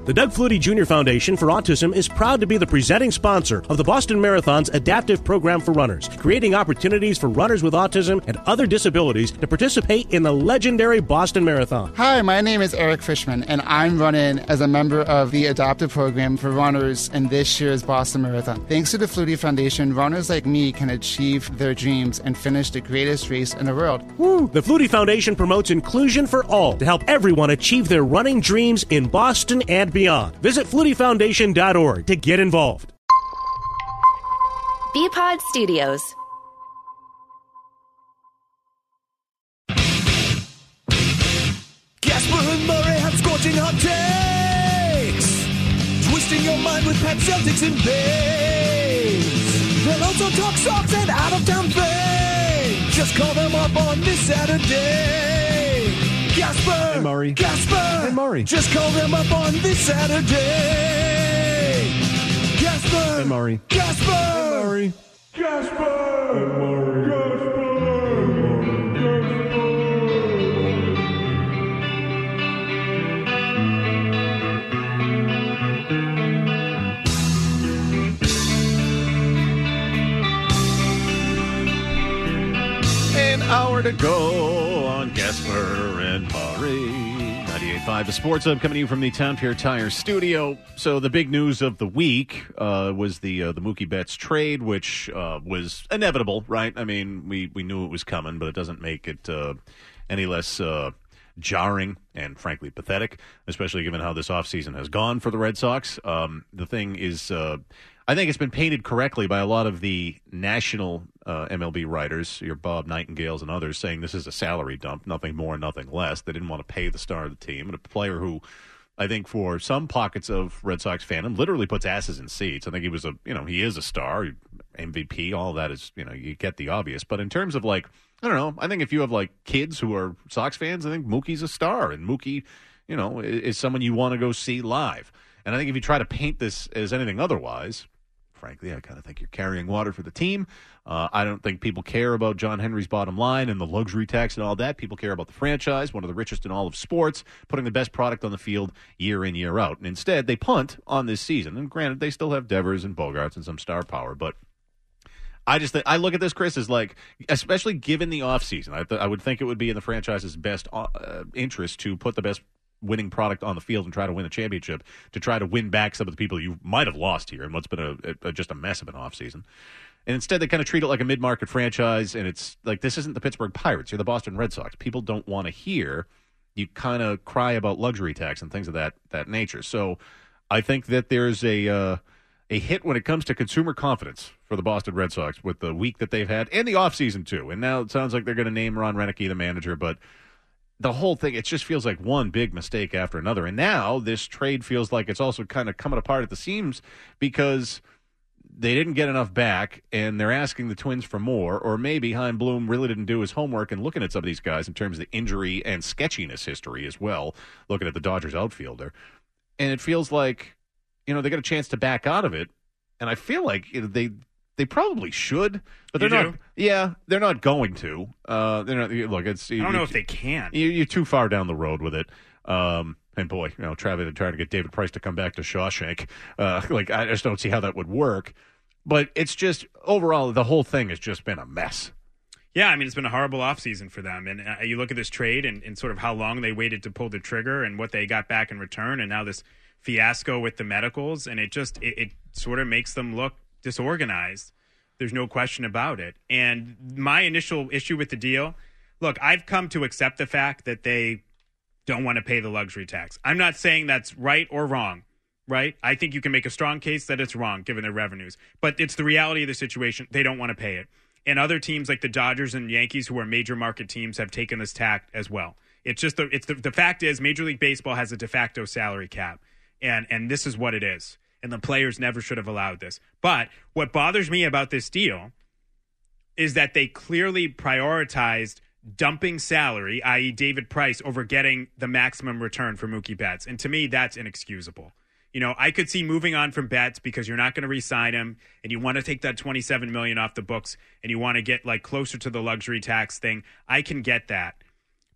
The Doug Flutie Jr. Foundation for Autism is proud to be the presenting sponsor of the Boston Marathon's adaptive program for runners, creating opportunities for runners with autism and other disabilities to participate in the legendary Boston Marathon. Hi, my name is Eric Fishman, and I'm running as a member of the adaptive program for runners in this year's Boston Marathon. Thanks to the Flutie Foundation, runners like me can achieve their dreams and finish the greatest race in the world. Woo! The Flutie Foundation promotes inclusion for all to help everyone achieve their running dreams in Boston and beyond. Visit FlutieFoundation.org to get involved. Bpod Studios. Casper and Murray have scorching hot takes, twisting your mind with pet Celtics and Bays. They'll also talk socks and out-of-town fame. Just call them up on this Saturday. Casper and Murray. Casper and Murray. Just call them up on this Saturday. Casper and Murray. Casper and Murray. Casper and Murray. An hour to go on Gasper and Murray. 98.5 The Sports Hub coming to you from the Town Pier Tire studio. So the big news of the week was the Mookie Betts trade, which was inevitable, right? I mean, we knew it was coming, but it doesn't make it any less jarring and, frankly, pathetic, especially given how this offseason has gone for the Red Sox. The thing is, I think it's been painted correctly by a lot of the national MLB writers, your Bob Nightingales and others, saying this is a salary dump, nothing more, nothing less. They didn't want to pay the star of the team, and a player who I think for some pockets of Red Sox fandom literally puts asses in seats. I think he was he is a star, MVP, all of that is, you get the obvious. But in terms of I don't know, I think if you have kids who are Sox fans, I think Mookie's a star, and Mookie, is someone you want to go see live. And I think if you try to paint this as anything otherwise, frankly, I kind of think you're carrying water for the team. I don't think people care about John Henry's bottom line and the luxury tax and all that. People care about the franchise, one of the richest in all of sports, putting the best product on the field year in, year out. And instead, they punt on this season. And granted, they still have Devers and Bogarts and some star power. But I just think, I look at this, Chris, as especially given the offseason, I would think it would be in the franchise's best interest to put the best winning product on the field and try to win a championship, to try to win back some of the people you might have lost here in what's been just a mess of an offseason. And instead, they kind of treat it like a mid-market franchise, and it's like, this isn't the Pittsburgh Pirates. You're the Boston Red Sox. People don't want to hear you kind of cry about luxury tax and things of that nature. So I think that there's a hit when it comes to consumer confidence for the Boston Red Sox with the week that they've had and the offseason, too. And now it sounds like they're going to name Ron Renneke the manager, but the whole thing, it just feels like one big mistake after another. And now this trade feels like it's also kind of coming apart at the seams because they didn't get enough back, and they're asking the Twins for more, or maybe Chaim Bloom really didn't do his homework and looking at some of these guys in terms of the injury and sketchiness history as well, looking at the Dodgers outfielder. And it feels like, they got a chance to back out of it, and I feel like they probably should, but they're not. Yeah, they're not going to. They're not. Look, I don't know if they can. You're too far down the road with it. And boy, Travis trying to get David Price to come back to Shawshank. I just don't see how that would work. But it's just, overall, the whole thing has just been a mess. Yeah, I mean, it's been a horrible offseason for them. And you look at this trade and sort of how long they waited to pull the trigger and what they got back in return, and now this fiasco with the medicals, and it sort of makes them look disorganized. There's no question about it. And my initial issue with the deal, look, I've come to accept the fact that they don't want to pay the luxury tax. I'm not saying that's right or wrong, right? I think you can make a strong case that it's wrong given their revenues. But it's the reality of the situation. They don't want to pay it. And other teams like the Dodgers and Yankees, who are major market teams, have taken this tack as well. It's just the fact is Major League Baseball has a de facto salary cap. And this is what it is. And the players never should have allowed this. But what bothers me about this deal is that they clearly prioritized dumping salary, i.e. David Price, over getting the maximum return for Mookie Betts. And to me, that's inexcusable. I could see moving on from Betts because you're not going to re-sign him, and you want to take that $27 million off the books, and you want to get closer to the luxury tax thing. I can get that.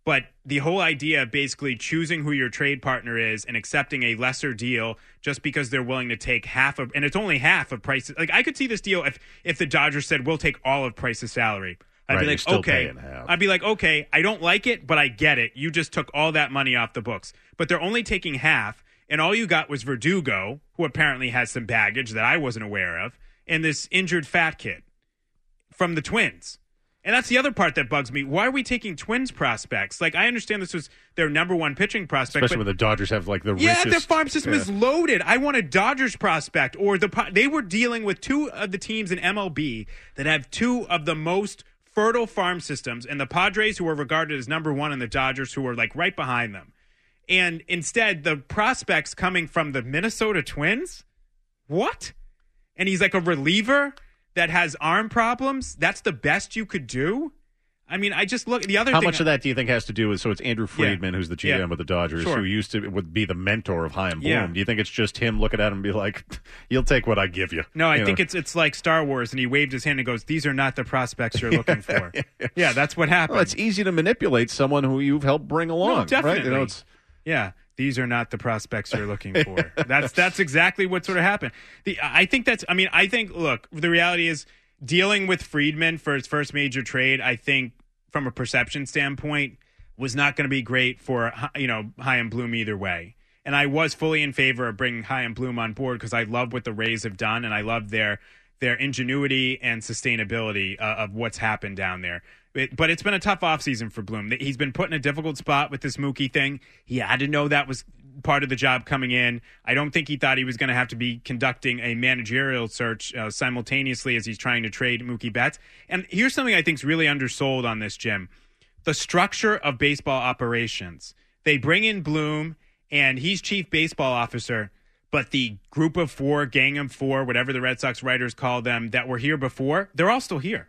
But the whole idea of basically choosing who your trade partner is and accepting a lesser deal just because they're willing to take half of, and it's only half of Price's. Like, I could see this deal if the Dodgers said, we'll take all of Price's salary. I'd be like, okay. I'd be like, okay, I don't like it, but I get it. You just took all that money off the books. But they're only taking half, and all you got was Verdugo, who apparently has some baggage that I wasn't aware of, and this injured fat kid from the Twins. And that's the other part that bugs me. Why are we taking Twins prospects? Like, I understand this was their number one pitching prospect. Especially when the Dodgers have, like, the richest. Yeah, their farm system is loaded. I want a Dodgers prospect. Or they were dealing with two of the teams in MLB that have two of the most fertile farm systems, and the Padres, who are regarded as number one, and the Dodgers, who are, like, right behind them. And instead, the prospects coming from the Minnesota Twins? What? And he's like a reliever that has arm problems? That's the best you could do? I mean, I just look. The other How thing, much of that do you think has to do with, so it's Andrew Friedman, who's the GM of the Dodgers, Sure. who would be the mentor of Chaim Bloom. Yeah. Do you think it's just him looking at him and be like, you'll take what I give you? No, I think it's like Star Wars, and he waved his hand and goes, "These are not the prospects you're looking for." Yeah, that's what happened. Well, it's easy to manipulate someone who you've helped bring along, No, definitely. right? Yeah, these are not the prospects you're looking for. That's exactly what sort of happened. I think, look, the reality is dealing with Friedman for his first major trade, I think, from a perception standpoint, was not going to be great for, Chaim Bloom either way. And I was fully in favor of bringing Chaim Bloom on board because I love what the Rays have done, and I love their ingenuity and sustainability of what's happened down there. But it's been a tough offseason for Bloom. He's been put in a difficult spot with this Mookie thing. He had to know that was part of the job coming in. I don't think he thought he was going to have to be conducting a managerial search simultaneously as he's trying to trade Mookie Betts. And here's something I think is really undersold on this, Jim. The structure of baseball operations. They bring in Bloom, and he's chief baseball officer, but the group of four, gang of four, whatever the Red Sox writers call them, that were here before, they're all still here.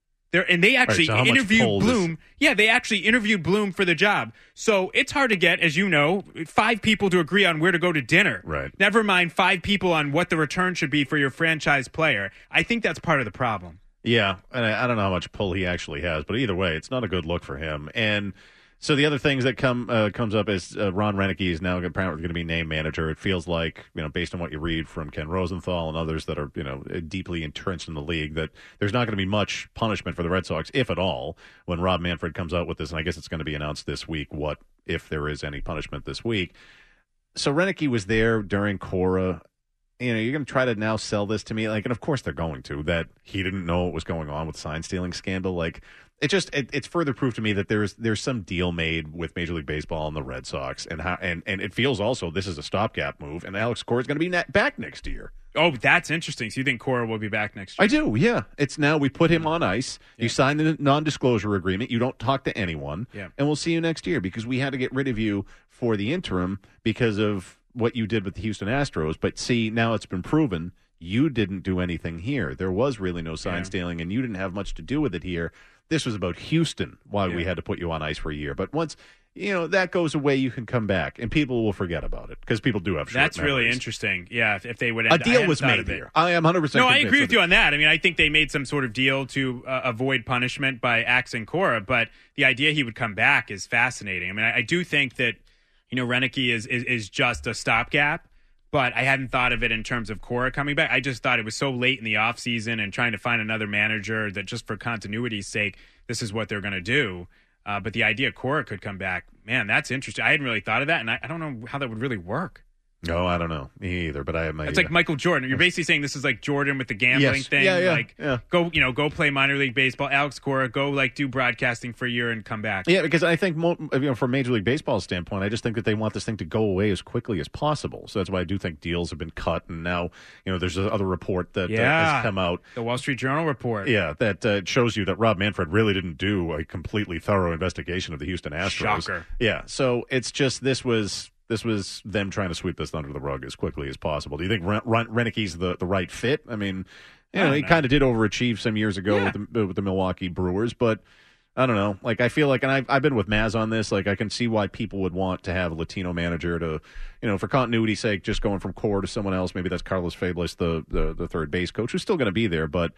They actually interviewed Bloom. Yeah, they actually interviewed Bloom for the job. So it's hard to get, as you know, 5 people to agree on where to go to dinner. Right. Never mind 5 people on what the return should be for your franchise player. I think that's part of the problem. Yeah, and I don't know how much pull he actually has, but either way, it's not a good look for him. And so the other things that comes up is Ron Renneke is now apparently going to be named manager. It feels like, based on what you read from Ken Rosenthal and others that are, deeply entrenched in the league, that there's not going to be much punishment for the Red Sox, if at all, when Rob Manfred comes out with this. And I guess it's going to be announced this week what, if there is any punishment this week. So Renneke was there during Cora. You're going to try to now sell this to me, and of course they're going to, that he didn't know what was going on with sign stealing scandal. It's further proof to me that there's some deal made with Major League Baseball and the Red Sox, and it feels also this is a stopgap move, and Alex Cora is going to be back next year. Oh, that's interesting. So you think Cora will be back next year? I do, yeah. It's now we put him on ice. Yeah. You sign the non-disclosure agreement. You don't talk to anyone, and we'll see you next year because we had to get rid of you for the interim because of what you did with the Houston Astros. But see, now it's been proven you didn't do anything here. There was really no sign stealing, and you didn't have much to do with it here. This was about Houston, why we had to put you on ice for a year. But once that goes away, you can come back, and people will forget about it because people do have short That's memories. Really interesting. Yeah, if they would a deal was made here. I am 100%. No, I agree with you on that. I mean, I think they made some sort of deal to avoid punishment by axing Cora, but the idea he would come back is fascinating. I mean, I do think that Renneke is just a stopgap, but I hadn't thought of it in terms of Cora coming back. I just thought it was so late in the offseason and trying to find another manager that just for continuity's sake, this is what they're going to do. But the idea Cora could come back, man, that's interesting. I hadn't really thought of that, and I don't know how that would really work. No, I don't know. Me either, but I have my... It's like Michael Jordan. You're basically saying this is like Jordan with the gambling thing. Yeah. Go play minor league baseball. Alex Cora, go do broadcasting for a year and come back. Yeah, because I think from Major League Baseball's standpoint, I just think that they want this thing to go away as quickly as possible. So that's why I do think deals have been cut, and now there's another report that has come out. The Wall Street Journal report. Yeah, that shows you that Rob Manfred really didn't do a completely thorough investigation of the Houston Astros. Shocker. Yeah, so it's just this was them trying to sweep this under the rug as quickly as possible. Do you think Renneke's the right fit? I mean, he kind of did overachieve some years ago with the Milwaukee Brewers, but I don't know. I feel like, and I've been with Maz on this, I can see why people would want to have a Latino manager to, for continuity's sake, just going from Cora to someone else. Maybe that's Carlos Feblis, the third base coach, who's still going to be there, but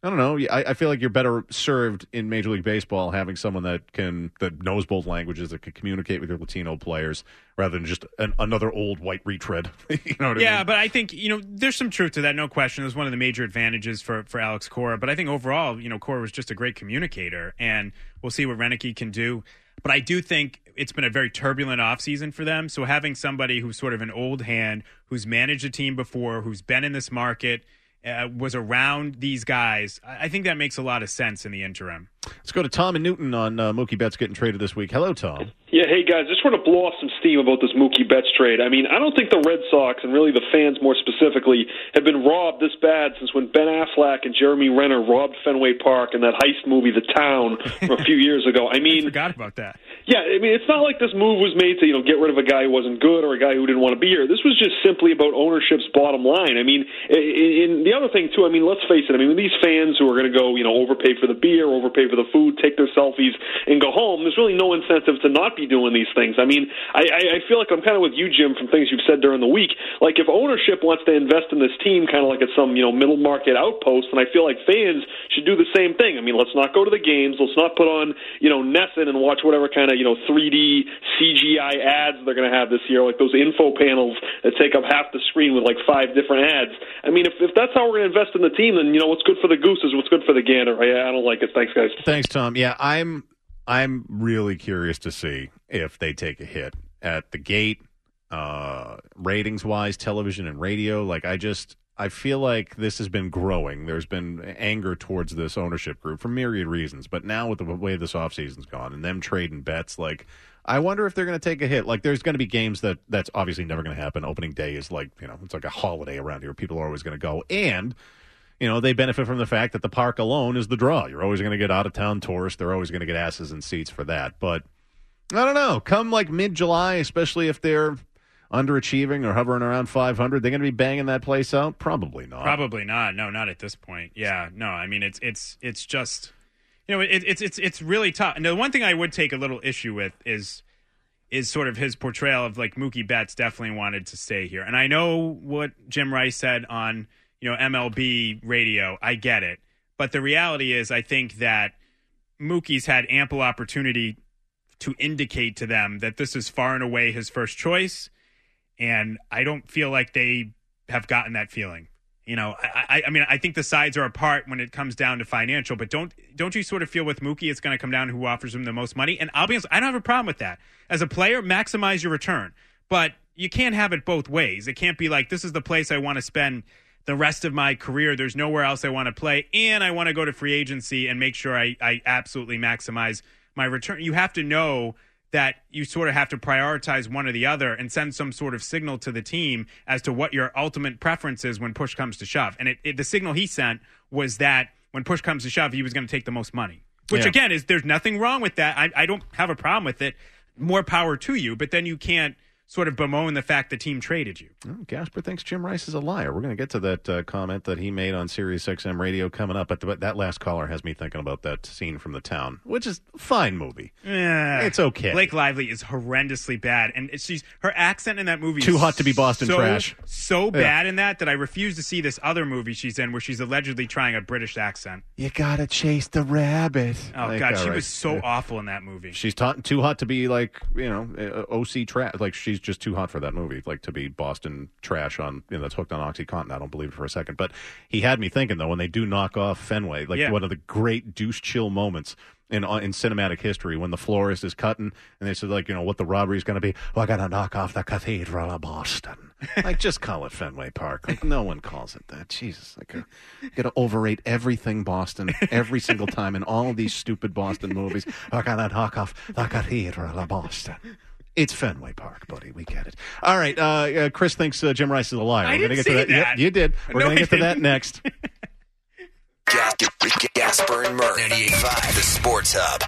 I don't know. I feel like you're better served in Major League Baseball having someone that knows both languages, that can communicate with your Latino players, rather than just another old white retread. You know what I mean? Yeah, but I think, there's some truth to that, no question. It was one of the major advantages for Alex Cora. But I think overall, Cora was just a great communicator, and we'll see what Renicky can do. But I do think it's been a very turbulent offseason for them. So having somebody who's sort of an old hand, who's managed a team before, who's been in this market, was around these guys, I think that makes a lot of sense in the interim. Let's go to Tom and Newton on Mookie Betts getting traded this week. Hello, Tom. Yeah, hey, guys, just want to blow off some steam about this Mookie Betts trade. I mean, I don't think the Red Sox, and really the fans more specifically, have been robbed this bad since when Ben Affleck and Jeremy Renner robbed Fenway Park in that heist movie, The Town, from a few years ago. I mean, I forgot about that. Yeah, I mean, it's not like this move was made to, get rid of a guy who wasn't good or a guy who didn't want to be here. This was just simply about ownership's bottom line. I mean, in the other thing, too, I mean, let's face it. I mean, these fans who are going to go, overpay for the beer, overpay for the food, take their selfies, and go home, there's really no incentive to not be doing these things. I mean, I feel like I'm kind of with you, Jim, from things you've said during the week. Like, if ownership wants to invest in this team kind of like at some, middle market outpost, then I feel like fans should do the same thing. I mean, let's not go to the games. Let's not put on, Nesson and watch whatever kind of, 3D CGI ads they're going to have this year, like those info panels that take up half the screen with like 5 different ads. I mean, if that's how we're going to invest in the team, then, what's good for the goose is what's good for the gander. I don't like it. Thanks, guys. Thanks, Tom. Yeah, I'm really curious to see if they take a hit at the gate, ratings-wise, television and radio. Like, I feel like this has been growing. There's been anger towards this ownership group for myriad reasons. But now with the way this offseason's gone and them trading Betts, like, I wonder if they're going to take a hit. Like, there's going to be games that's obviously never going to happen. Opening day is like, it's like a holiday around here. People are always going to go. And they benefit from the fact that the park alone is the draw. You're always going to get out-of-town tourists. They're always going to get asses in seats for that. But I don't know. Come like mid-July, especially if they're underachieving or hovering around 500, they're going to be banging that place out? Probably not. Probably not. No, not at this point. Yeah, no. I mean, it's just, it's really tough. And the one thing I would take a little issue with is sort of his portrayal of like Mookie Betts definitely wanted to stay here. And I know what Jim Rice said on MLB radio. I get it. But the reality is I think that Mookie's had ample opportunity to indicate to them that this is far and away his first choice. And I don't feel like they have gotten that feeling. I mean, I think the sides are apart when it comes down to financial, but don't you sort of feel with Mookie it's going to come down to who offers him the most money? And I'll be honest, I don't have a problem with that. As a player, maximize your return. But you can't have it both ways. It can't be like, this is the place I want to spend the rest of my career. There's nowhere else I want to play, and I want to go to free agency and make sure I absolutely maximize my return. You have to know that you sort of have to prioritize one or the other and send some sort of signal to the team as to what your ultimate preference is when push comes to shove. And the signal he sent was that when push comes to shove, he was going to take the most money, which again there's nothing wrong with that. I don't have a problem with it. More power to you, but then you can't sort of bemoan the fact the team traded you. Oh, Gasper thinks Jim Rice is a liar. We're going to get to that comment that he made on Sirius XM radio coming up, but that last caller has me thinking about that scene from The Town, which is a fine movie. Yeah, it's okay. Blake Lively is horrendously bad, and her accent in that movie Too Hot to Be Boston Trash. So bad in that I refuse to see this other movie she's in where she's allegedly trying a British accent. You gotta chase the rabbit. Oh, God, she was so awful in that movie. She's too hot to be like, OC trash. Like, she's just too hot for that movie, like to be Boston trash on, that's hooked on OxyContin. I don't believe it for a second. But he had me thinking, though, when they do knock off Fenway, like one of the great douche chill moments in cinematic history, when the florist is cutting and they said, like, what the robbery is going to be. We're going to knock off the Cathedral of Boston. Like, just call it Fenway Park. Like, no one calls it that. Jesus, like, you got to overrate everything Boston every single time in all of these stupid Boston movies. We're going to knock off the Cathedral of Boston. It's Fenway Park, buddy. We get it. All right. Chris thinks Jim Rice is a liar. We're gonna get to that. Yeah, you did. We're going to get to that next. Gasper and Murray, 98.5, the Sports Hub.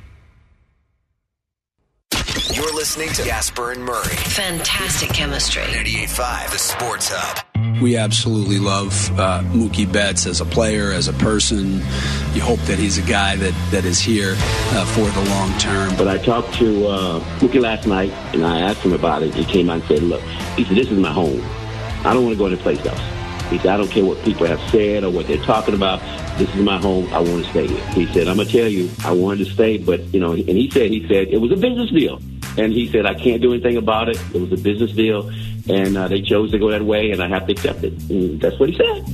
You're listening to Gasper and Murray. Fantastic chemistry. 98.5, the Sports Hub. We absolutely love Mookie Betts as a player, as a person. You hope that he's a guy that is here for the long term. But I talked to Mookie last night, and I asked him about it. He came out and said, look, he said, this is my home. I don't want to go anyplace else. He said, I don't care what people have said or what they're talking about. This is my home. I want to stay here. He said, I'm going to tell you, I wanted to stay, but, and he said it was a business deal. And he said, I can't do anything about it. It was a business deal. And they chose to go that way, and I have to accept it. And that's what he said.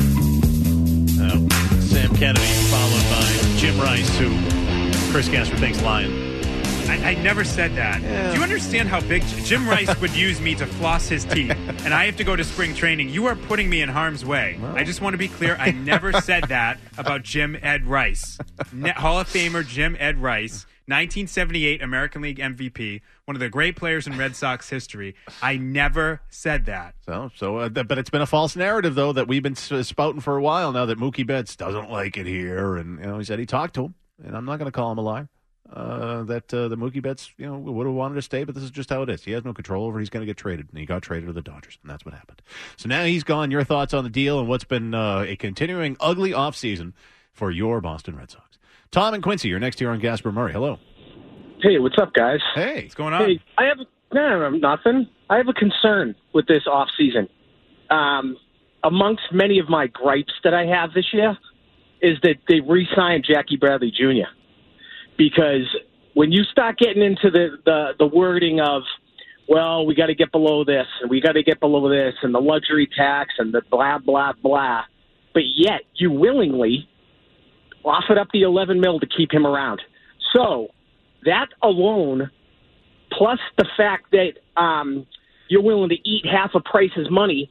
Sam Kennedy, followed by Jim Rice, who Chris Gasper thinks lying. I never said that. Yeah. Do you understand how big Jim Rice would use me to floss his teeth? And I have to go to spring training. You are putting me in harm's way. Well. I just want to be clear. I never said that about Jim Ed Rice. Hall of Famer Jim Ed Rice, 1978 American League MVP, one of the great players in Red Sox history. I never said that. But it's been a false narrative, though, that we've been spouting for a while now that Mookie Betts doesn't like it here. And, he said he talked to him, and I'm not going to call him a liar. That the Mookie Betts, would have wanted to stay, but this is just how it is. He has no control over it. He's going to get traded, and he got traded to the Dodgers, and that's what happened. So now he's gone. Your thoughts on the deal and what's been a continuing ugly offseason for your Boston Red Sox. Tom and Quincy, you're next here on Gasper Murray. Hello. Hey, what's up, guys? Hey. What's going on? Hey, I have nothing. I have a concern with this offseason. Amongst many of my gripes that I have this year is that they re-signed Jackie Bradley Jr., because when you start getting into the wording of, well, we got to get below this, and we got to get below this, and the luxury tax, and the blah, blah, blah, but yet you willingly offered up the $11 million to keep him around. So that alone, plus the fact that you're willing to eat half of Price's money,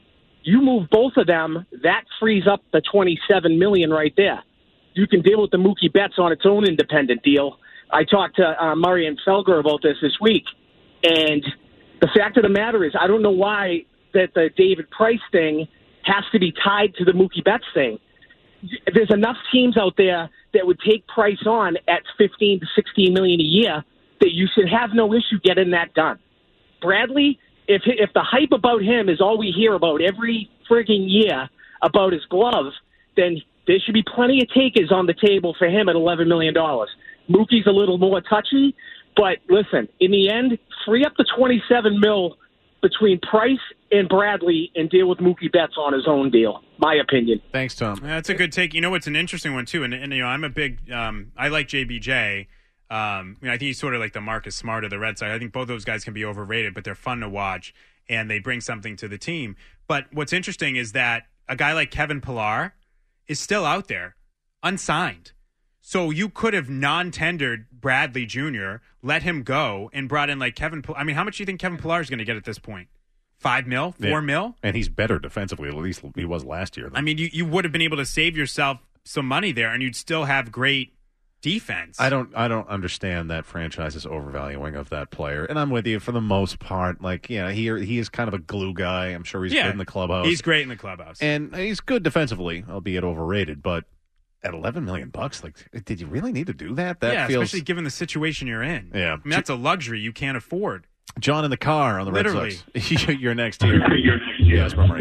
you move both of them, that frees up the $27 million right there. You can deal with the Mookie Betts on its own independent deal. I talked to Murray and Felger about this week, and the fact of the matter is I don't know why that the David Price thing has to be tied to the Mookie Betts thing. There's enough teams out there that would take Price on at $15 to $16 million a year that you should have no issue getting that done. Bradley, if the hype about him is all we hear about every frigging year about his glove, then there should be plenty of takers on the table for him at $11 million. Mookie's a little more touchy, but listen, in the end, free up the $27 million between Price and Bradley and deal with Mookie Betts on his own deal. My opinion. Thanks, Tom. That's a good take. It's an interesting one, too. And I'm a big I like JBJ. I think he's sort of like the Marcus Smart of the Red Sox. I think both those guys can be overrated, but they're fun to watch, and they bring something to the team. But what's interesting is that a guy like Kevin Pillar is still out there, unsigned. So you could have non-tendered Bradley Jr., let him go, and brought in like Kevin Pillar. I mean, how much do you think Kevin Pillar is going to get at this point? $5 million? $4 million? And he's better defensively, at least he was last year. I mean, you would have been able to save yourself some money there, and you'd still have great defense. I don't understand that franchise's overvaluing of that player, and I'm with you for the most part. Like, he is kind of a glue guy. I'm sure he's good in the clubhouse. He's great in the clubhouse, and he's good defensively, albeit overrated. But at $11 million, like, did you really need to do that? That feels, especially given the situation you're in. Yeah, I mean, that's a luxury you can't afford. John in the car on the Literally. Red Sox. You're next here. Yes, Murray.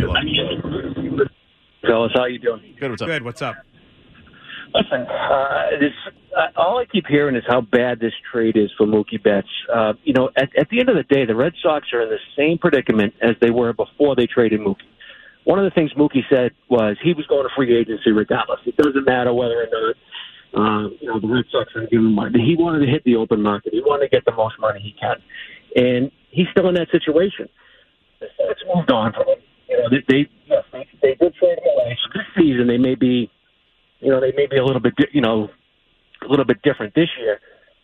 Fellas, how you doing? Good. What's up? Good. What's up? Listen, all I keep hearing is how bad this trade is for Mookie Betts. At the end of the day, the Red Sox are in the same predicament as they were before they traded Mookie. One of the things Mookie said was he was going to free agency regardless. It doesn't matter whether or not the Red Sox are going to give him money. He wanted to hit the open market. He wanted to get the most money he can. And he's still in that situation. The Sox moved on from him. They did trade him away. So this season they may be a little bit different this year.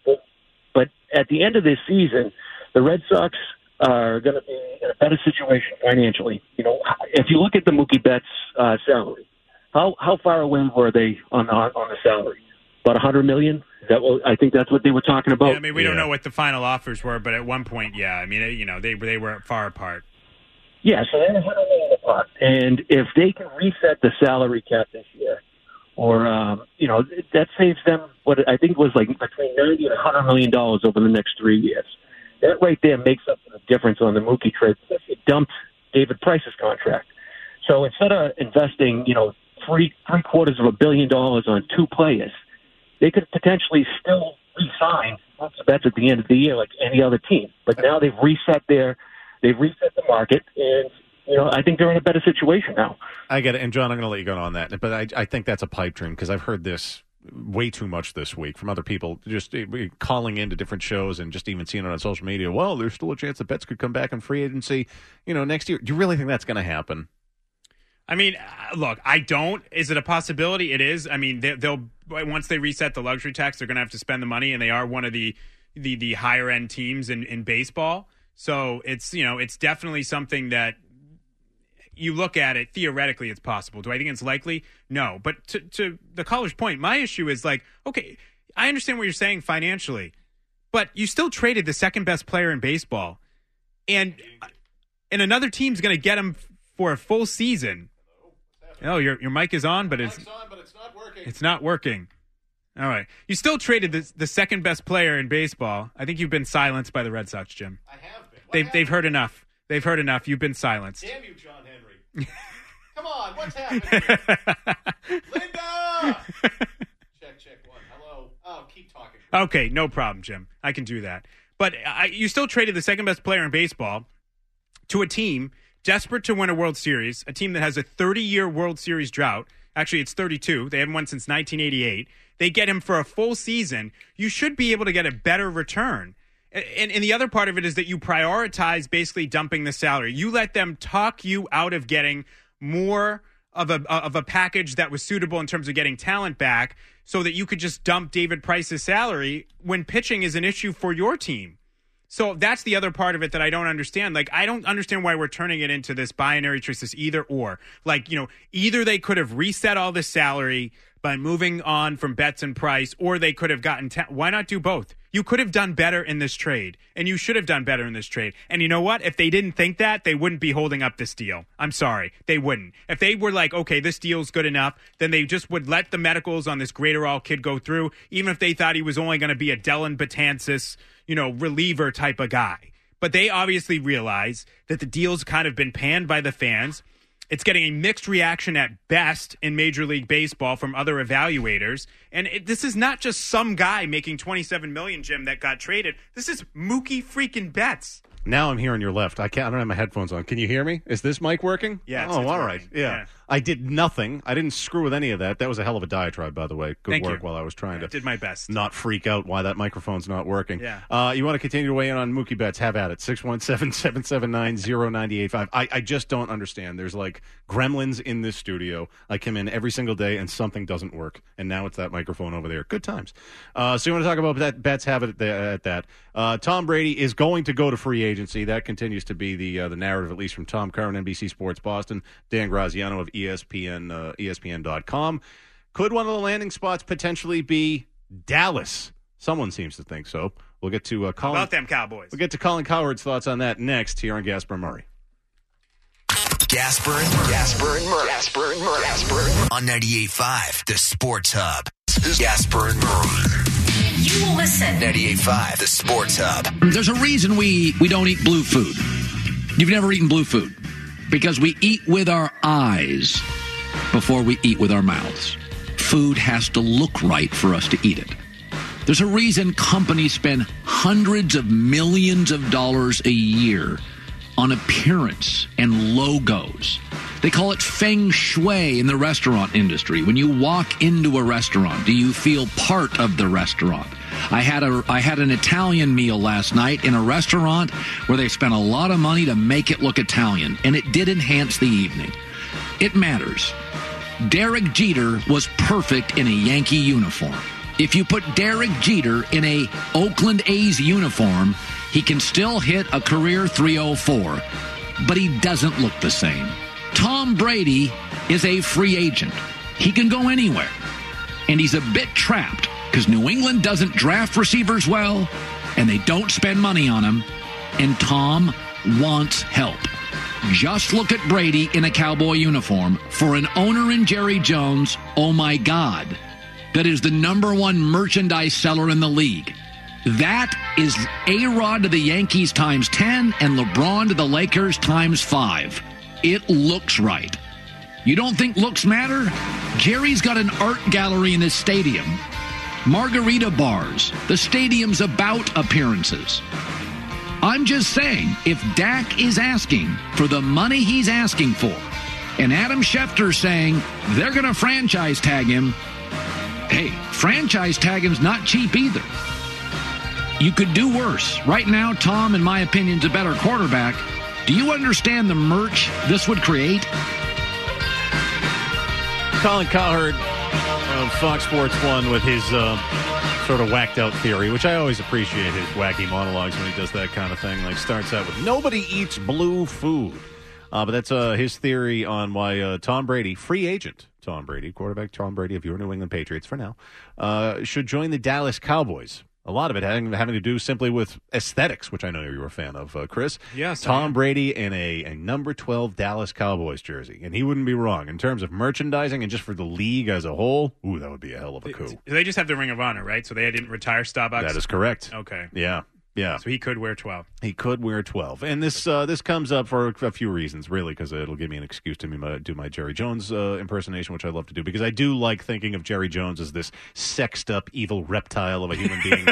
But at the end of this season, the Red Sox are going to be in a better situation financially. If you look at the Mookie Betts salary, how far away were they on the salary? About $100 million? I think that's what they were talking about. Yeah, I mean, we don't know what the final offers were, but at one point, yeah. I mean, they were far apart. Yeah, so they're $100 million apart. And if they can reset the salary cap this year, or that saves them what I think was like between $90 and $100 million over the next 3 years. That right there makes up the difference on the Mookie trade. It dumped David Price's contract. So instead of investing, $750 million on two players, they could potentially still re-sign Betts at the end of the year like any other team. But now they've reset the market, and I think they're in a better situation now. I get it. And, John, I'm going to let you go on that. But I think that's a pipe dream because I've heard this way too much this week from other people just calling into different shows and just even seeing it on social media. Well, there's still a chance the Bets could come back in free agency, next year. Do you really think that's going to happen? I mean, look, I don't. Is it a possibility? It is. I mean, they'll once they reset the luxury tax, they're going to have to spend the money, and they are one of the higher end teams in baseball. So it's definitely something that you look at it, theoretically it's possible. Do I think it's likely? No. But to the caller's point, my issue is okay, I understand what you're saying financially, but you still traded the second best player in baseball, and another team's going to get him for a full season. Oh, your mic is on, but it's not working. It's not working. All right. You still traded the second best player in baseball. I think you've been silenced by the Red Sox, Jim. I have been. They've heard enough. They've heard enough. You've been silenced. Damn you, John Henry. Come on, what's happening? Linda! Check one. Hello. Oh, keep talking. Okay, no problem, Jim. I can do that. But you still traded the second best player in baseball to a team desperate to win a World Series, a team that has a 30-year World Series drought. Actually, it's 32. They haven't won since 1988. They get him for a full season. You should be able to get a better return. And the other part of it is that you prioritize basically dumping the salary. You let them talk you out of getting more of a package that was suitable in terms of getting talent back so that you could just dump David Price's salary when pitching is an issue for your team. So that's the other part of it that I don't understand. I don't understand why we're turning it into this binary choice, this either or. Either they could have reset all this salary by moving on from Betts and Price, or they could have gotten why not do both? You could have done better in this trade, and you should have done better in this trade. And you know what? If they didn't think that, they wouldn't be holding up this deal. I'm sorry. They wouldn't. If they were okay, this deal's good enough, then they just would let the medicals on this Graterol kid go through, even if they thought he was only going to be a Dellin Betances, reliever type of guy. But they obviously realize that the deal's kind of been panned by the fans. It's getting a mixed reaction at best in Major League Baseball from other evaluators. And this is not just some guy making $27 million, Jim, that got traded. This is Mookie freaking Betts. Now I'm hearing your left. I don't have my headphones on. Can you hear me? Is this mic working? Yeah. It's all right. Yeah. I did nothing. I didn't screw with any of that. That was a hell of a diatribe, by the way. Good Thank work you. while I was trying to did my best. Not freak out why that microphone's not working. Yeah. You want to continue to weigh in on Mookie Betts? Have at it. 617-779-0985. I just don't understand. There's gremlins in this studio. I come in every single day and something doesn't work. And now it's that microphone over there. Good times. So you want to talk about that? Betts, have it at that. Tom Brady is going to go to free agency. That continues to be the narrative, at least from Tom Curran, NBC Sports Boston, Dan Graziano of ESPN.com. Could one of the landing spots potentially be Dallas? Someone seems to think so. We'll get to Colin. How about them Cowboys? We'll get to Colin Cowherd's thoughts on that next here on Gasper and Murray. Gasper and Murray on 98.5, the Sports Hub. Gasper and Murray. You will listen. 98.5, the Sports Hub. There's a reason we don't eat blue food. You've never eaten blue food because we eat with our eyes before we eat with our mouths. Food has to look right for us to eat it. There's a reason companies spend hundreds of millions of dollars a year on appearance and logos. They call it feng shui in the restaurant industry. When you walk into a restaurant, do you feel part of the restaurant? I had an Italian meal last night in a restaurant where they spent a lot of money to make it look Italian, and it did enhance the evening. It matters. Derek Jeter was perfect in a Yankee uniform. If you put Derek Jeter in a Oakland A's uniform, he can still hit a career .304, but he doesn't look the same. Tom Brady is a free agent. He can go anywhere, and he's a bit trapped because New England doesn't draft receivers well, and they don't spend money on them, and Tom wants help. Just look at Brady in a Cowboy uniform. For an owner in Jerry Jones, oh my God, that is the #1 merchandise seller in the league. That is A-Rod to the Yankees times 10 and LeBron to the Lakers times 5. It looks right. You don't think looks matter? Jerry's got an art gallery in his stadium. Margarita bars. The stadium's about appearances. I'm just saying, if Dak is asking for the money he's asking for, and Adam Schefter's saying they're going to franchise tag him, hey, franchise tag him's not cheap either. You could do worse. Right now, Tom, in my opinion, is a better quarterback. Do you understand the merch this would create? Colin Cowherd of Fox Sports 1 with his sort of whacked out theory, which I always appreciate his wacky monologues when he does that kind of thing. Like starts out with, nobody eats blue food. But that's his theory on why Tom Brady, free agent Tom Brady, quarterback Tom Brady of your New England Patriots for now, should join the Dallas Cowboys. A lot of it having to do simply with aesthetics, which I know you were a fan of, Chris. Yes. Tom Brady in a number 12 Dallas Cowboys jersey. And he wouldn't be wrong. In terms of merchandising and just for the league as a whole, ooh, that would be a hell of a coup. They just have the Ring of Honor, right? So they didn't retire Starbucks? That is correct. Okay. Yeah. Yeah. So he could wear 12. He could wear 12. And this comes up for a few reasons, really, because it'll give me an excuse to do my Jerry Jones impersonation, which I love to do, because I do like thinking of Jerry Jones as this sexed-up evil reptile of a human being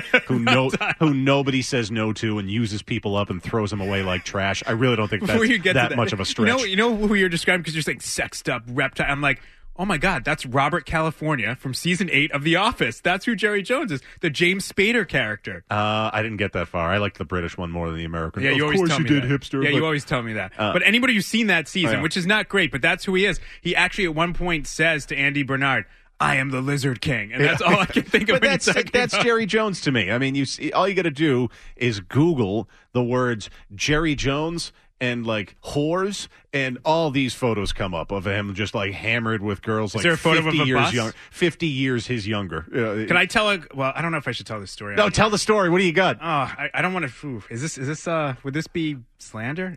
who nobody says no to and uses people up and throws them away like trash. I really don't think that's that much of a stretch. You know who you're describing, because you're saying sexed-up reptile. I'm like, oh, my God, that's Robert California from Season 8 of The Office. That's who Jerry Jones is, the James Spader character. I didn't get that far. I liked the British one more than the American. Yeah, you always tell me that. Hipster. Yeah, you always tell me that. But anybody who's seen that season, which is not great, but that's who he is. He actually at one point says to Andy Bernard, I am the Lizard King. And that's all I can think of. But that's Jerry Jones to me. I mean, all you got to do is Google the words Jerry Jones and like whores, and all these photos come up of him just like hammered with girls. Is there a photo 50 of a years bus? younger, 50 years his younger. Can I tell well, I don't know if I should tell this story. No, tell the story. What do you got? Oh, I don't want to. Is this would this be slander?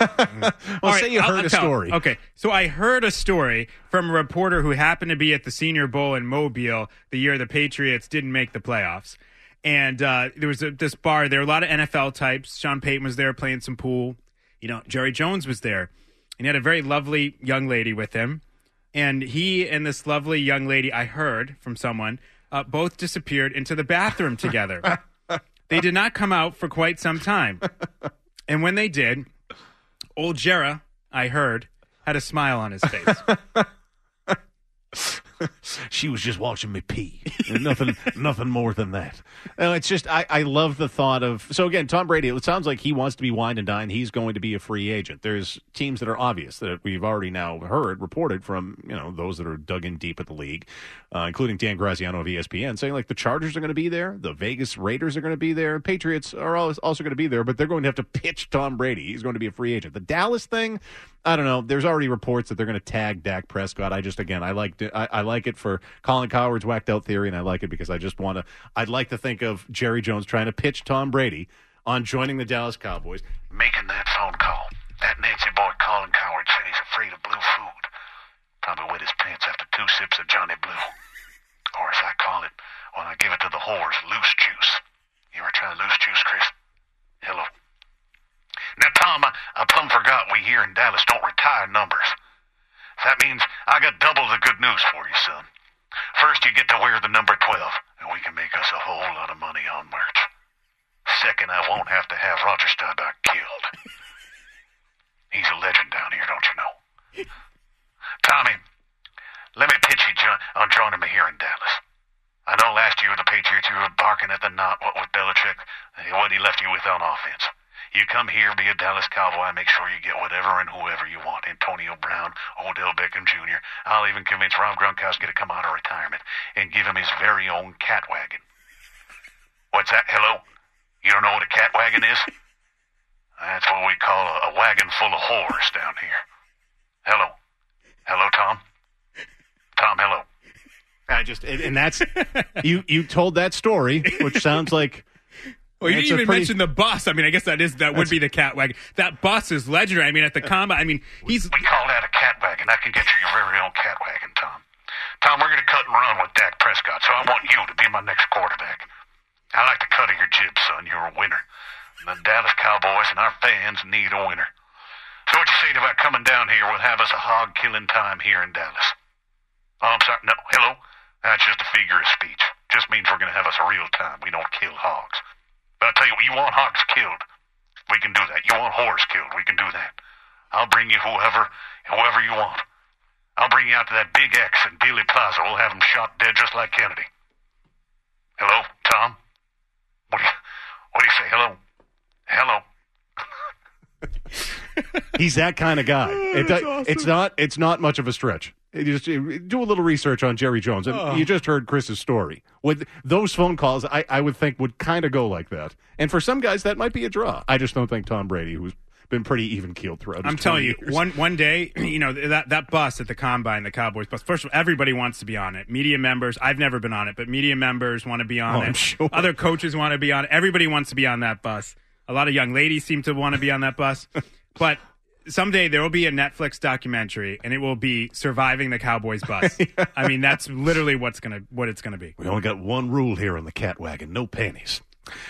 Well, say you heard a story. Okay, so I heard a story from a reporter who happened to be at the Senior Bowl in Mobile the year the Patriots didn't make the playoffs. And there was this bar. There were a lot of NFL types. Sean Payton was there playing some pool. You know, Jerry Jones was there, and he had a very lovely young lady with him. And he and this lovely young lady, I heard from someone, both disappeared into the bathroom together. They did not come out for quite some time. And when they did, old Jerry, I heard, had a smile on his face. She was just watching me pee. Nothing more than that. No, it's just I love the thought of. So again, Tom Brady. It sounds like he wants to be wine and dine. He's going to be a free agent. There's teams that are obvious that we've already now reported from those that are dug in deep at the league, including Dan Graziano of ESPN, saying like the Chargers are going to be there, the Vegas Raiders are going to be there, Patriots are also going to be there, but they're going to have to pitch Tom Brady. He's going to be a free agent. The Dallas thing, I don't know. There's already reports that they're going to tag Dak Prescott. I like it for Colin Cowherd's whacked out theory, and I like it because I'd like to think of Jerry Jones trying to pitch Tom Brady on joining the Dallas Cowboys. Making that phone call. That Nancy boy Colin Cowherd said he's afraid of blue food. Probably wet his pants after 2 sips of Johnny Blue. Or as I call it, when I give it to the whores, loose juice. You ever try loose juice, Chris? Hello. Now, Tom, I plumb forgot we here in Dallas don't retire numbers. That means I got double the good news for you, son. First, you get to wear the number 12, and we can make us a whole lot of money on merch. Second, I won't have to have Roger Staubach killed. He's a legend down here, don't you know? Tommy, let me pitch you on joining me here in Dallas. I know last year with the Patriots you were barking at the knot, what with Belichick, what he left you with on offense. You come here, be a Dallas Cowboy, and make sure you get whatever and whoever you want. Antonio Brown, Odell Beckham Jr. I'll even convince Rob Gronkowski to come out of retirement and give him his very own cat wagon. What's that? Hello? You don't know what a cat wagon is? That's what we call a wagon full of whores down here. Hello? Hello, Tom? Tom, hello. And that's you told that story, which sounds like. Well, you didn't even mention the bus. I mean, I guess that would be the cat wagon. That bus is legendary. I mean, at the combine, we call that a cat wagon. I can get you your very own cat wagon, Tom. Tom, we're going to cut and run with Dak Prescott, so I want you to be my next quarterback. I like the cut of your jib, son. You're a winner. The Dallas Cowboys and our fans need a winner. So what you say about coming down here? We'll have us a hog-killing time here in Dallas. Oh, I'm sorry. No, hello? That's just a figure of speech. Just means we're going to have us a real time. We don't kill hogs. But I'll tell you what, you want hogs killed. We can do that. You want whores killed? We can do that. I'll bring you whoever you want. I'll bring you out to that Big X in Dealey Plaza. We'll have him shot dead just like Kennedy. Hello, Tom? What do you say? Hello? He's that kind of guy. Awesome. It's not much of a stretch. You just do a little research on Jerry Jones, and you just heard Chris's story. With those phone calls, I would think would kind of go like that. And for some guys, that might be a draw. I just don't think Tom Brady, who's been pretty even-keeled throughout his I'm telling you, years. one day, that bus at the Combine, the Cowboys bus, first of all, everybody wants to be on it. Media members, I've never been on it, but media members want to be on it. I'm sure. Other coaches want to be on it. Everybody wants to be on that bus. A lot of young ladies seem to want to be on that bus. But someday there will be a Netflix documentary, and it will be Surviving the Cowboys Bus. I mean, that's literally what it's gonna be. We only got one rule here on the cat wagon: no panties.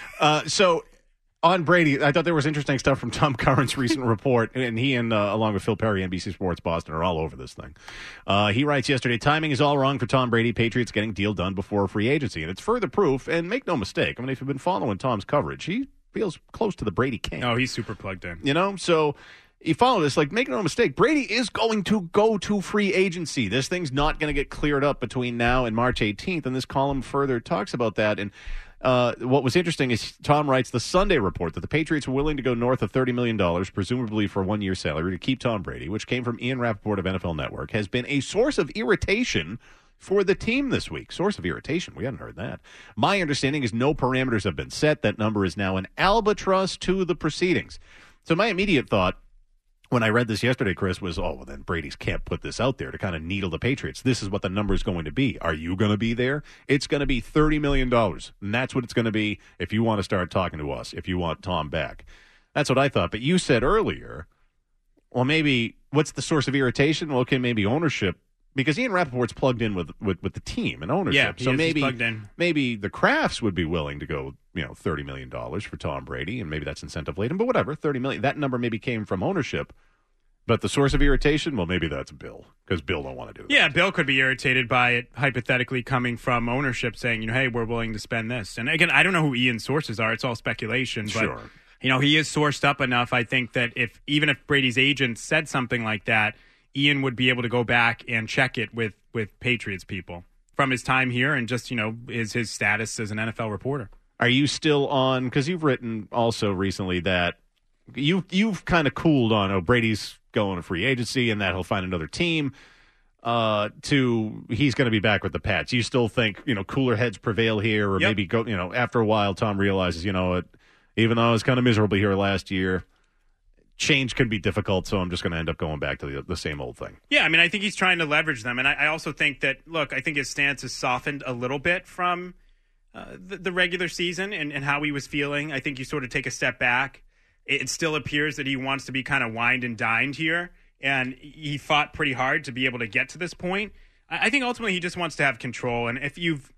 So on Brady, I thought there was interesting stuff from Tom Curran's recent report, and he and along with Phil Perry, NBC Sports Boston, are all over this thing. He writes yesterday, timing is all wrong for Tom Brady, Patriots getting deal done before free agency. And it's further proof, and make no mistake, I mean, if you've been following Tom's coverage, he feels close to the Brady king. Oh, he's super plugged in. So you follow this, like, make no mistake, Brady is going to go to free agency. This thing's not going to get cleared up between now and March 18th, and this column further talks about that. And what was interesting is Tom writes the Sunday report that the Patriots were willing to go north of $30 million, presumably for a one-year salary, to keep Tom Brady, which came from Ian Rappaport of NFL Network, has been a source of irritation for the team this week. Source of irritation. We hadn't heard that. My understanding is no parameters have been set. That number is now an albatross to the proceedings. So my immediate thought when I read this yesterday, Chris, was, then Brady's can't put this out there to kind of needle the Patriots. This is what the number is going to be. Are you going to be there? It's going to be $30 million. And that's what it's going to be if you want to start talking to us, if you want Tom back. That's what I thought. But you said earlier, well, maybe what's the source of irritation? Well, okay, maybe ownership. Because Ian Rappaport's plugged in with the team and ownership. Yeah, so he's plugged in. Maybe the Crafts would be willing to go, $30 million for Tom Brady, and maybe that's incentive laden. But whatever, $30 million. That number maybe came from ownership. But the source of irritation, well, maybe that's Bill, because Bill don't want to do that. Yeah, Bill could be irritated by it hypothetically coming from ownership saying, hey, we're willing to spend this. And again, I don't know who Ian's sources are. It's all speculation. But, sure. He is sourced up enough, I think, that even if Brady's agent said something like that, Ian would be able to go back and check it with Patriots people from his time here and just, his status as an NFL reporter. Are you still on, because you've written also recently that you've kind of cooled on, Brady's going to free agency and that he'll find another team, to he's going to be back with the Pats. You still think, cooler heads prevail here, or maybe go, after a while Tom realizes, even though I was kind of miserable here last year, change can be difficult, so I'm just going to end up going back to the same old thing. Yeah, I think he's trying to leverage them. And I also think that, I think his stance has softened a little bit from the regular season and how he was feeling. I think you sort of take a step back. It still appears that he wants to be kind of wined and dined here, and he fought pretty hard to be able to get to this point. I think ultimately he just wants to have control, and if you've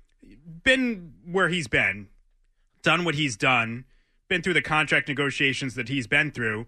been where he's been, done what he's done, been through the contract negotiations that he's been through,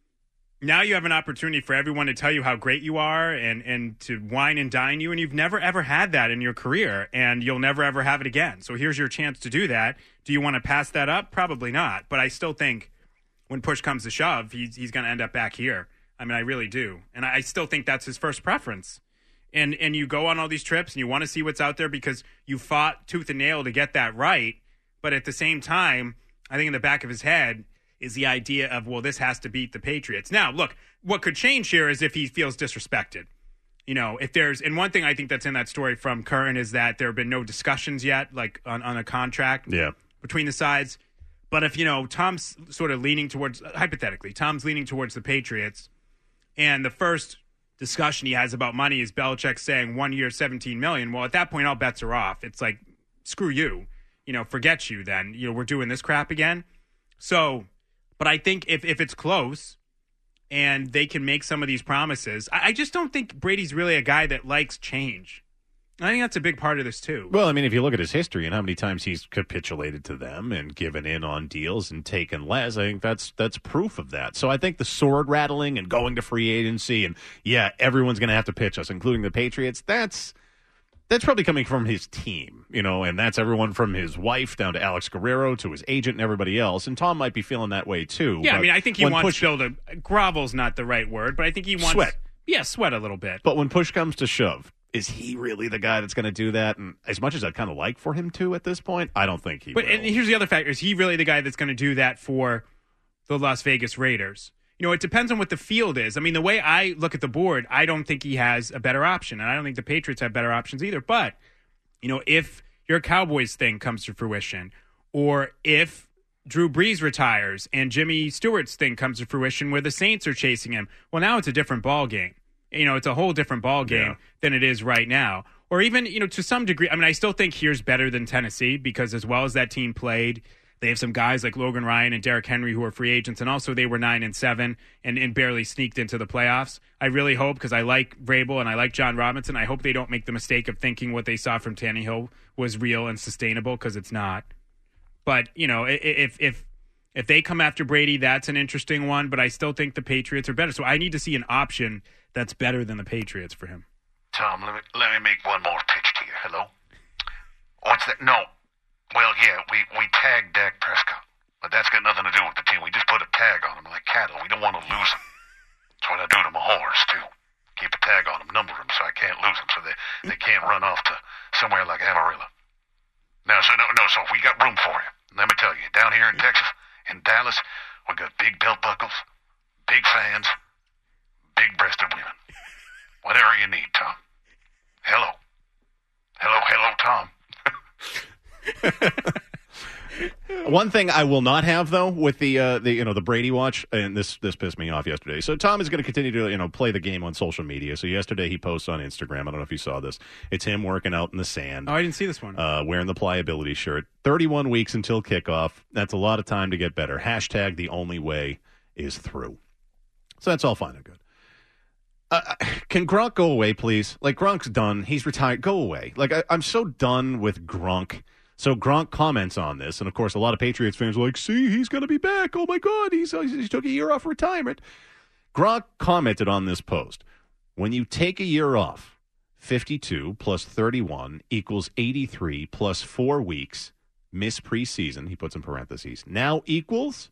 now you have an opportunity for everyone to tell you how great you are and to wine and dine you, and you've never, ever had that in your career, and you'll never, ever have it again. So here's your chance to do that. Do you want to pass that up? Probably not, but I still think when push comes to shove, he's going to end up back here. I really do. And I still think that's his first preference. And you go on all these trips and you want to see what's out there because you fought tooth and nail to get that right. But at the same time, I think in the back of his head is the idea of, this has to beat the Patriots. Now, look, what could change here is if he feels disrespected. If there's, and one thing I think that's in that story from Curran is that there have been no discussions yet, like on a contract between the sides. But if, Tom's sort of leaning towards, hypothetically, Tom's leaning towards the Patriots, and the first discussion he has about money is Belichick saying 1 year, $17 million. Well, at that point, all bets are off. It's like, screw you. Forget you then. We're doing this crap again. So, but I think if it's close and they can make some of these promises, I just don't think Brady's really a guy that likes change. I think that's a big part of this, too. Well, if you look at his history and how many times he's capitulated to them and given in on deals and taken less, I think that's proof of that. So I think the sword rattling and going to free agency and, everyone's going to have to pitch us, including the Patriots, that's That's probably coming from his team, and that's everyone from his wife down to Alex Guerrero to his agent and everybody else. And Tom might be feeling that way too. Yeah, I mean, I think he wants Bill to grovel's not the right word, but I think he wants sweat. Yeah, sweat a little bit. But when push comes to shove, is he really the guy that's going to do that? And as much as I'd kind of like for him to at this point, I don't think he will. And here's the other factor: is he really the guy that's going to do that for the Las Vegas Raiders? It depends on what the field is. I mean, the way I look at the board, I don't think he has a better option, and I don't think the Patriots have better options either. But if your Cowboys thing comes to fruition, or if Drew Brees retires and Jimmy Stewart's thing comes to fruition where the Saints are chasing him, well, now it's a different ball game. It's a whole different ball game than it is right now. Or even, to some degree, I mean, I still think here's better than Tennessee because as well as that team played, they have some guys like Logan Ryan and Derrick Henry who are free agents, and also they were 9-7 and barely sneaked into the playoffs. I really hope, because I like Vrabel and I like John Robinson, I hope they don't make the mistake of thinking what they saw from Tannehill was real and sustainable, because it's not. But, if they come after Brady, that's an interesting one, but I still think the Patriots are better. So I need to see an option that's better than the Patriots for him. Tom, let me make one more pitch to you. Hello? What's that? No. Well, yeah, we tagged Dak Prescott, but that's got nothing to do with the team. We just put a tag on him like cattle. We don't want to lose him. That's what I do to my horse, too. Keep a tag on him, number him so I can't lose him, so they can't run off to somewhere like Amarillo. So we got room for you. Let me tell you, down here in Texas, in Dallas, we got big belt buckles, big fans, big-breasted women. Whatever you need, Tom. Hello, Tom. One thing I will not have though with the Brady watch, and this pissed me off yesterday. So Tom is going to continue to play the game on social media. So yesterday he posts on Instagram. I don't know if you saw this. It's him working out in the sand. Oh, I didn't see this one. Wearing the pliability shirt. 31 weeks until kickoff. That's a lot of time to get better. # the only way is through. So that's all fine and good. Can Gronk go away, please? Like, Gronk's done. He's retired. Go away. Like, I'm so done with Gronk. So Gronk comments on this, and of course, a lot of Patriots fans are like, see, he's going to be back. Oh, my God, he took a year off retirement. Gronk commented on this post. When you take a year off, 52 plus 31 equals 83 plus 4 weeks, miss preseason, he puts in parentheses, now equals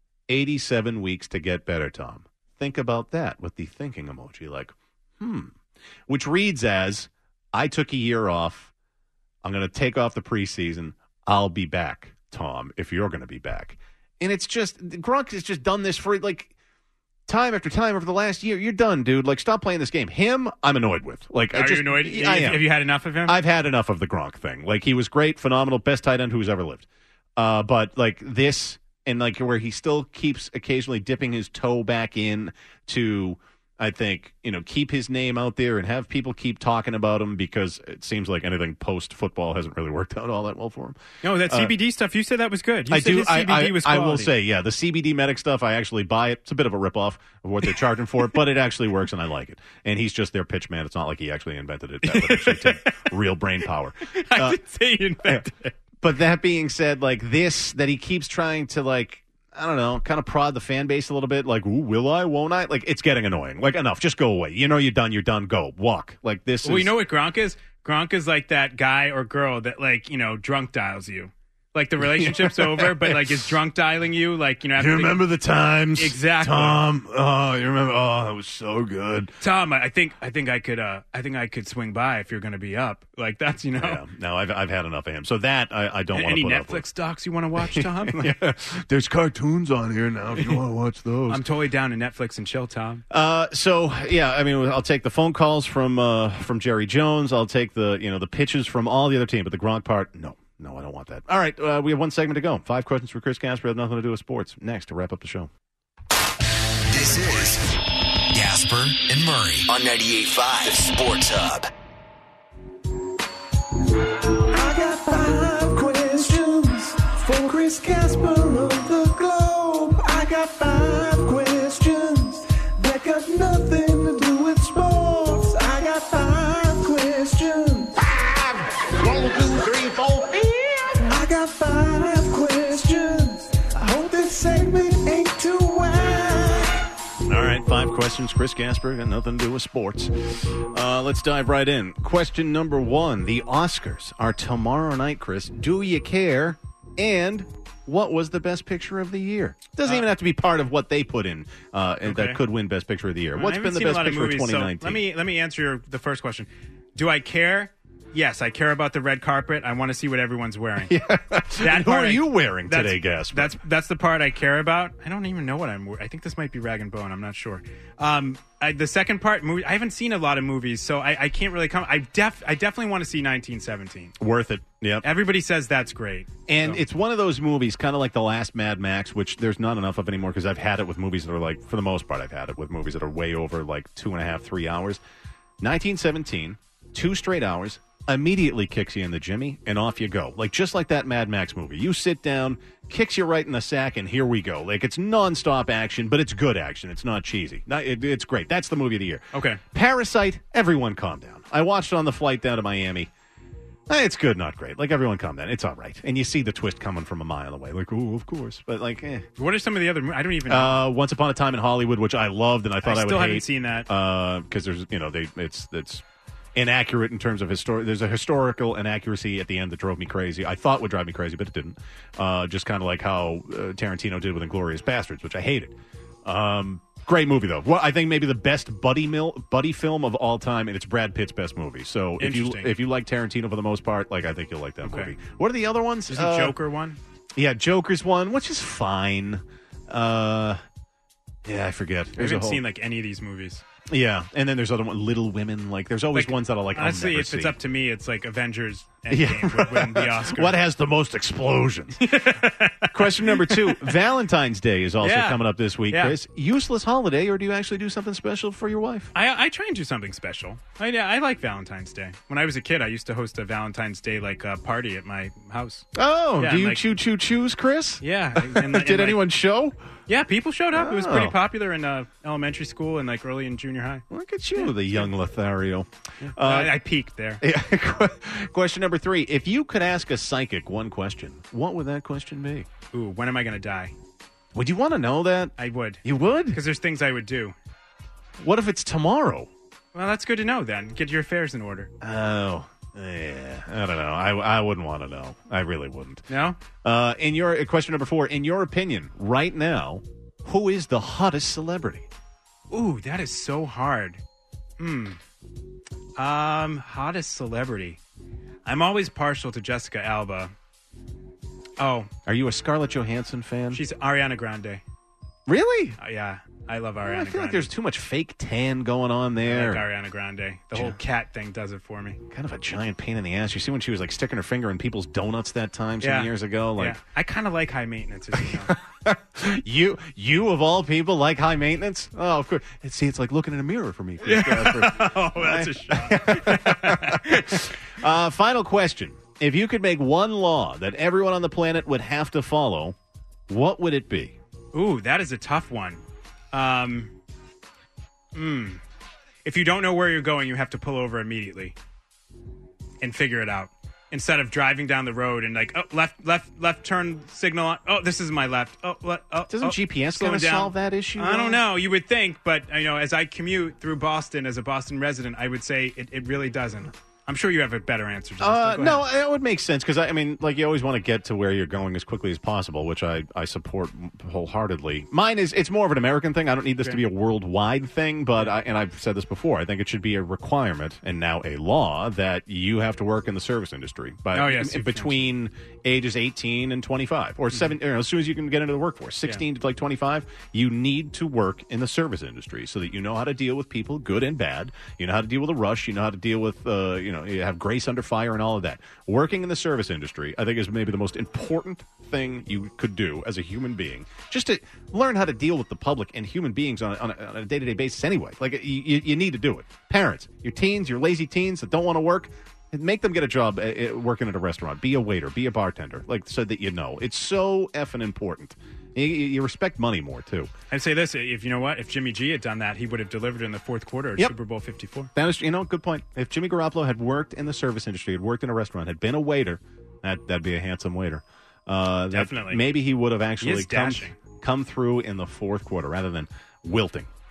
87 weeks to get better, Tom. Think about that with the thinking emoji, like, which reads as, I took a year off. I'm going to take off the preseason. I'll be back, Tom, if you're going to be back. And it's just, Gronk has just done this for, like, time after time over the last year. You're done, dude. Like, stop playing this game. Him, I'm annoyed with. Like, Are you annoyed? I am. Have you had enough of him? I've had enough of the Gronk thing. Like, he was great, phenomenal, best tight end who's ever lived. But, like, this, and, like, where he still keeps occasionally dipping his toe back in to, I think, keep his name out there and have people keep talking about him, because it seems like anything post-football hasn't really worked out all that well for him. No, that CBD stuff, you said that was good. I do. His CBD was quality. I will say, yeah, the CBD medic stuff, I actually buy it. It's a bit of a ripoff of what they're charging for it, but it actually works, and I like it. And he's just their pitch man. It's not like he actually invented it. That would actually take real brain power. I didn't say he invented it. But that being said, like, this, that he keeps trying to, like, I don't know, kind of prod the fan base a little bit, like, ooh, will I, won't I? Like, it's getting annoying. Like, enough. Just go away. You're done, go. Walk. Like, this is... Well, you know what Gronk is? Gronk is like that guy or girl that, like, drunk dials you. Like, the relationship's over, but, like, is drunk dialing you, like, you remember the times? Exactly. Tom, you remember? Oh, that was so good. Tom, I think I could swing by if you're going to be up. Like, that's, Yeah. No, I've had enough of him. So that I don't want to put Any up with. Netflix docs you want to watch, Tom? Yeah. There's cartoons on here now if you want to watch those. I'm totally down to Netflix and chill, Tom. So, yeah, I mean, I'll take the phone calls from Jerry Jones. I'll take the pitches from all the other team, but the Gronk part, no. No, I don't want that. All right, we have one segment to go. 5 questions for Chris Gasper. Have nothing to do with sports. Next, to wrap up the show. This is Gasper and Murray on 98.5 The Sports Hub. I got 5 questions for Chris Gasper of the Globe. I got 5 questions that got nothing to do with sports. I got 5 questions. 1, 2, 3, 4. I got 5 questions. I hope this segment ain't too wide. All right, 5 questions questions. Chris Gasper, got nothing to do with sports. Let's dive right in. Question number 1. The Oscars are tomorrow night, Chris. Do you care? And what was the best picture of the year? Doesn't even have to be part of what they put in that could win best picture of the year. What's been the best picture of 2019? So let me answer the first question. Do I care? Yes, I care about the red carpet. I want to see what everyone's wearing. Who are you wearing today, Gasper? That's the part I care about. I don't even know what I'm wearing. I think this might be Rag and Bone. I'm not sure. The second part, I haven't seen a lot of movies, so I can't really comment. I definitely want to see 1917. Worth it. Yep. Everybody says that's great. And it's one of those movies, kind of like the last Mad Max, which there's not enough of anymore because I've had it with movies that are like, for the most part, I've had it with movies that are way over like 2.5, 3 hours. 1917, 2 straight hours. Immediately kicks you in the jimmy, and off you go. Like, just like that Mad Max movie. You sit down, kicks you right in the sack, and here we go. Like, it's nonstop action, but it's good action. It's not cheesy. It's great. That's the movie of the year. Okay. Parasite, everyone calm down. I watched it on the flight down to Miami. It's good, not great. Like, everyone calm down. It's all right. And you see the twist coming from a mile away. Like, oh, of course. But, like, What are some of the other movies? I don't even know. Once Upon a Time in Hollywood, which I loved, and I thought I would hate. I still haven't seen that. Because there's, it's inaccurate in terms of there's a historical inaccuracy at the end that drove me crazy. I thought would drive me crazy, but it didn't. Just kind of like how Tarantino did with Inglourious Bastards, which I hated. Great movie though. Well, I think maybe the best buddy film of all time, and it's Brad Pitt's best movie. So if you like Tarantino for the most part, like I think you'll like that movie. What are the other ones? Is the Joker one? Yeah, Joker's one, which is fine. Yeah, I forget. I haven't seen like any of these movies. Yeah, and then there's other one, Little Women. Like, there's always ones that are like, honestly, if it's up to me, it's like Avengers Endgame would win the Oscar. What has the most explosions? Question number 2. Valentine's Day is also coming up this week, Chris. Useless holiday, or do you actually do something special for your wife? I try and do something special. I like Valentine's Day. When I was a kid, I used to host a Valentine's Day party at my house. Oh, do you choose, Chris? Yeah. Did anyone show? Yeah, people showed up. It was pretty popular in elementary school and like early in junior high. Look at you, the young Lothario. Yeah. I peaked there. Yeah. Question number 3. If you could ask a psychic one question, what would that question be? Ooh, when am I going to die? Would you want to know that? I would. You would? Because there's things I would do. What if it's tomorrow? Well, that's good to know then. Get your affairs in order. Oh, yeah. I don't know. I wouldn't want to know. I really wouldn't. No? In your question number 4, in your opinion, right now, who is the hottest celebrity? Ooh, that is so hard. Hottest celebrity. I'm always partial to Jessica Alba. Oh. Are you a Scarlett Johansson fan? She's Ariana Grande. Really? Yeah. I love Ariana Grande. I feel like there's too much fake tan going on there. I like Ariana Grande. The whole cat thing does it for me. Kind of a giant pain in the ass. You see when she was like sticking her finger in people's donuts that time some years ago? Like, I kind of like high maintenance, as you know. You of all people like high maintenance? Oh, of course. It's like looking in a mirror for me. Oh, that's a shot. Final question. If you could make one law that everyone on the planet would have to follow, what would it be? Ooh, that is a tough one. If you don't know where you're going, you have to pull over immediately and figure it out. Instead of driving down the road and like, oh, left turn signal on. Oh, this is my left. Oh, doesn't GPS kind of solve that issue? I don't know. You would think, but as I commute through Boston as a Boston resident, I would say it really doesn't. I'm sure you have a better answer to this. No, it would make sense because, you always want to get to where you're going as quickly as possible, which I support wholeheartedly. Mine is, it's more of an American thing. I don't need this to be a worldwide thing, but I've said this before, I think it should be a requirement, and now a law, that you have to work in the service industry between ages 18 and 25, or 7, as soon as you can get into the workforce, 16 to 25, you need to work in the service industry so that you know how to deal with people, good and bad. You know how to deal with a rush. You know how to deal with, you have grace under fire and all of that. Working in the service industry, I think, is maybe the most important thing you could do as a human being, just to learn how to deal with the public and human beings on a day-to-day basis anyway. Like, you need to do it. Parents, your teens, your lazy teens that don't want to work, make them get a job working at a restaurant. Be a waiter, be a bartender, so that you know. It's so effing important. You respect money more, too. I'd say this, if Jimmy G had done that, he would have delivered in the fourth quarter of Super Bowl 54. That is, good point. If Jimmy Garoppolo had worked in the service industry, had worked in a restaurant, had been a waiter, that'd be a handsome waiter. Definitely. Maybe he would have actually come through in the fourth quarter rather than wilting.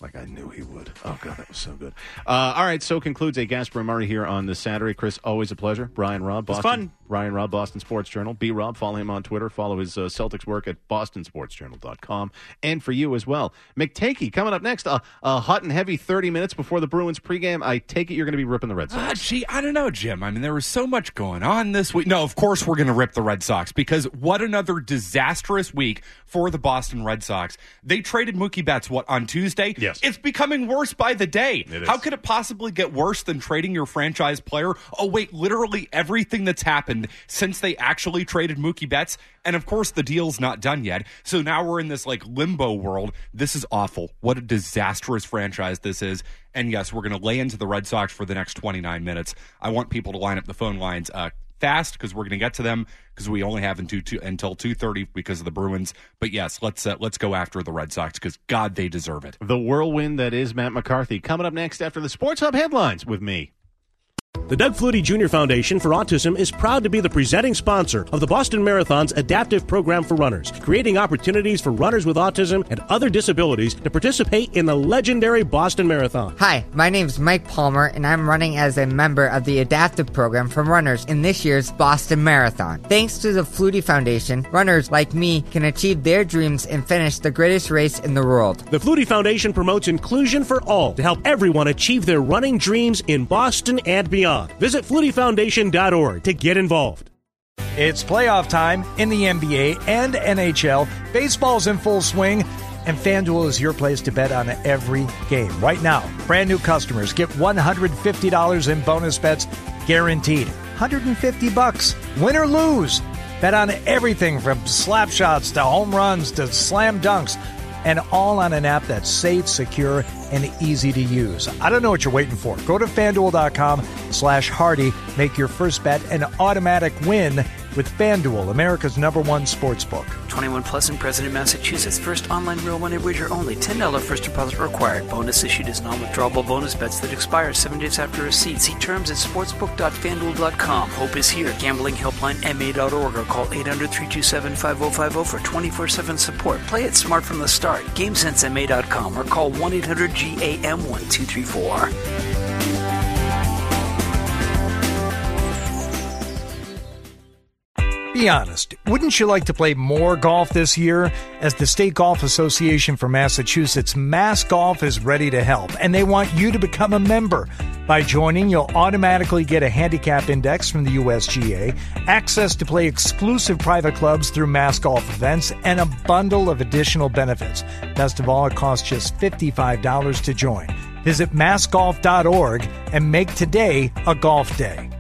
Like I knew he would. Oh, God, that was so good. All right, so concludes a Gasper and Murray here on this Saturday. Chris, always a pleasure. Brian Robb, Boston. It's fun. Ryan Robb, Boston Sports Journal. B. Robb, follow him on Twitter. Follow his Celtics work at bostonsportsjournal.com. And for you as well. McTakey, coming up next, a hot and heavy 30 minutes before the Bruins pregame. I take it you're going to be ripping the Red Sox. Gee, I don't know, Jim. I mean, there was so much going on this week. No, of course we're going to rip the Red Sox because what another disastrous week for the Boston Red Sox. They traded Mookie Betts, on Tuesday? Yes. It's becoming worse by the day. It is. How could it possibly get worse than trading your franchise player? Oh, wait, literally everything that's happened since they actually traded Mookie Betts. And, of course, the deal's not done yet. So now we're in this, limbo world. This is awful. What a disastrous franchise this is. And, yes, we're going to lay into the Red Sox for the next 29 minutes. I want people to line up the phone lines fast because we're going to get to them because we only have until 2:30 because of the Bruins. But yes, let's go after the Red Sox because God, they deserve it. The whirlwind that is Matt McCarthy coming up next after the Sports Hub headlines with me. The Doug Flutie Jr. Foundation for Autism is proud to be the presenting sponsor of the Boston Marathon's adaptive program for runners, creating opportunities for runners with autism and other disabilities to participate in the legendary Boston Marathon. Hi, my name's Mike Palmer, and I'm running as a member of the adaptive program for runners in this year's Boston Marathon. Thanks to the Flutie Foundation, runners like me can achieve their dreams and finish the greatest race in the world. The Flutie Foundation promotes inclusion for all to help everyone achieve their running dreams in Boston and beyond. Visit FlutieFoundation.org to get involved. It's playoff time in the NBA and NHL. Baseball's in full swing, and FanDuel is your place to bet on every game. Right now, brand new customers get $150 in bonus bets guaranteed. $150, win or lose. Bet on everything from slap shots to home runs to slam dunks, and all on an app that's safe, secure, and easy to use. I don't know what you're waiting for. Go to FanDuel.com/Hardy. Make your first bet an automatic win with FanDuel, America's #1 sportsbook. 21 plus and present in Massachusetts. First online real money wager only. $10 first deposit required. Bonus issued as non-withdrawable bonus bets that expire 7 days after receipt. See terms at sportsbook.fanduel.com. Hope is here. Gambling helpline MA.org or call 800-327-5050 for 24/7 support. Play it smart from the start. GameSenseMA.com or call 1-800-GAM-1234. Be honest, wouldn't you like to play more golf this year? As the State Golf Association for Massachusetts, Mass Golf is ready to help, and they want you to become a member. By joining, you'll automatically get a handicap index from the USGA, access to play exclusive private clubs through Mass Golf events, and a bundle of additional benefits. Best of all, it costs just $55 to join. Visit massgolf.org and make today a golf day.